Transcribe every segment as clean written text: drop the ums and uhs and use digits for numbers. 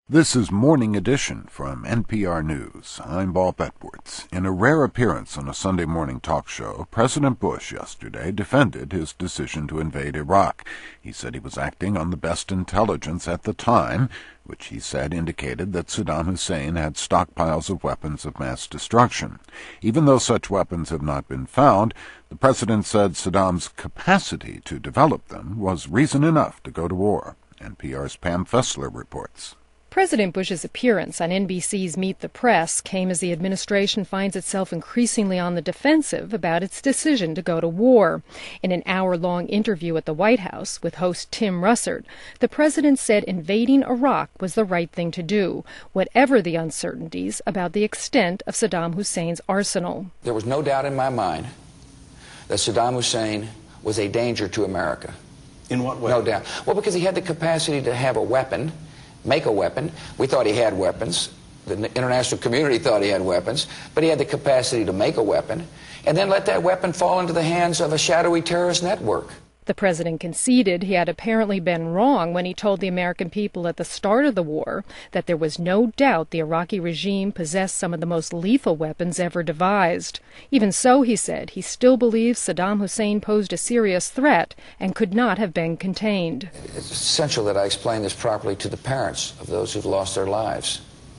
This is Morning Edition from NPR News. I'm Bob Edwards. In a rare appearance on a Sunday morning talk show, President Bush yesterday defended his decision to invade Iraq. He said he was acting on the best intelligence at the time, which he said indicated that Saddam Hussein had stockpiles of weapons of mass destruction. Even though such weapons have not been found, the president said Saddam's capacity to develop them was reason enough to go to war. NPR's Pam Fessler reports. President Bush's appearance on NBC's Meet the Press came as the administration finds itself increasingly on the defensive about its decision to go to war. In an hour-long interview at the White House with host Tim Russert, the president said invading Iraq was the right thing to do, whatever the uncertainties about the extent of Saddam Hussein's arsenal. There was no doubt in my mind that Saddam Hussein was a danger to America. In what way? No doubt. Well, because he had the capacity to have a weapon, make a weapon. We thought he had weapons. The international community thought he had weapons, but he had the capacity to make a weapon and then let that weapon fall into the hands of a shadowy terrorist network. The president conceded he had apparently been wrong when he told the American people at the start of the war that there was no doubt the Iraqi regime possessed some of the most lethal weapons ever devised. Even so, he said, he still believes Saddam Hussein posed a serious threat and could not have been contained. It's essential that I explain this properly to the parents of those who've lost their lives.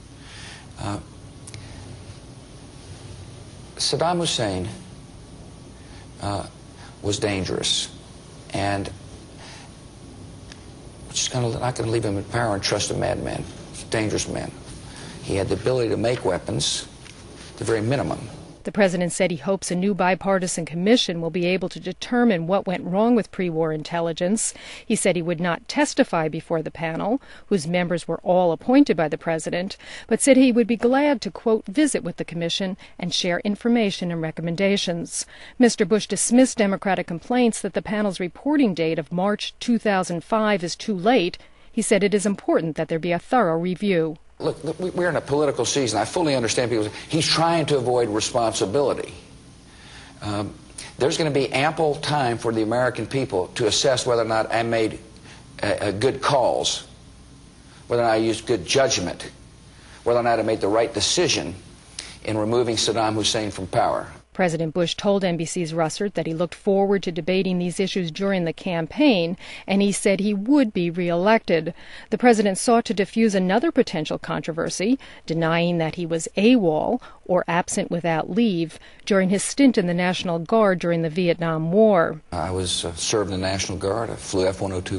Saddam Hussein was dangerous. And we're just not going to leave him in power and trust a madman. He's a dangerous man. He had the ability to make weapons, the very minimum. The president said he hopes a new bipartisan commission will be able to determine what went wrong with pre-war intelligence. He said he would not testify before the panel, whose members were all appointed by the president, but said he would be glad to, quote, visit with the commission and share information and recommendations. Mr. Bush dismissed Democratic complaints that the panel's reporting date of March 2005 is too late. He said it is important that there be a thorough review. Look, we're in a political season. I fully understand people. He's trying to avoid responsibility. There's going to be ample time for the American people to assess whether or not I made good calls, whether or not I used good judgment, whether or not I made the right decision in removing Saddam Hussein from power. President Bush told NBC's Russert that he looked forward to debating these issues during the campaign, and he said he would be reelected. The president sought to defuse another potential controversy, denying that he was AWOL, or absent without leave, during his stint in the National Guard during the Vietnam War. I was served in the National Guard. I flew F-102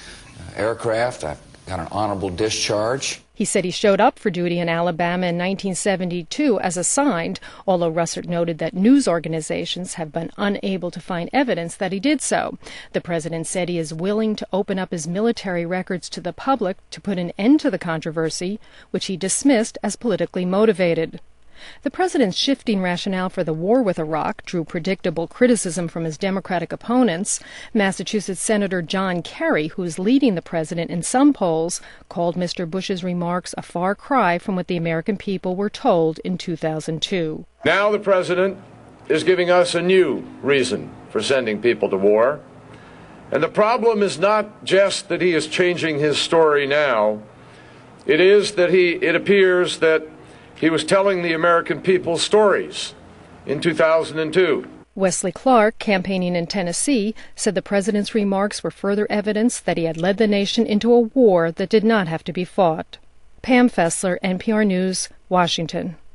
aircraft. I got an honorable discharge. He said he showed up for duty in Alabama in 1972 as assigned, although Russert noted that news organizations have been unable to find evidence that he did so. The president said he is willing to open up his military records to the public to put an end to the controversy, which he dismissed as politically motivated. The president's shifting rationale for the war with Iraq drew predictable criticism from his Democratic opponents. Massachusetts Senator John Kerry, who is leading the president in some polls, called Mr. Bush's remarks a far cry from what the American people were told in 2002. Now the president is giving us a new reason for sending people to war. And the problem is not just that he is changing his story now. It is that it appears that he was telling the American people stories in 2002. Wesley Clark, campaigning in Tennessee, said the president's remarks were further evidence that he had led the nation into a war that did not have to be fought. Pam Fessler, NPR News, Washington.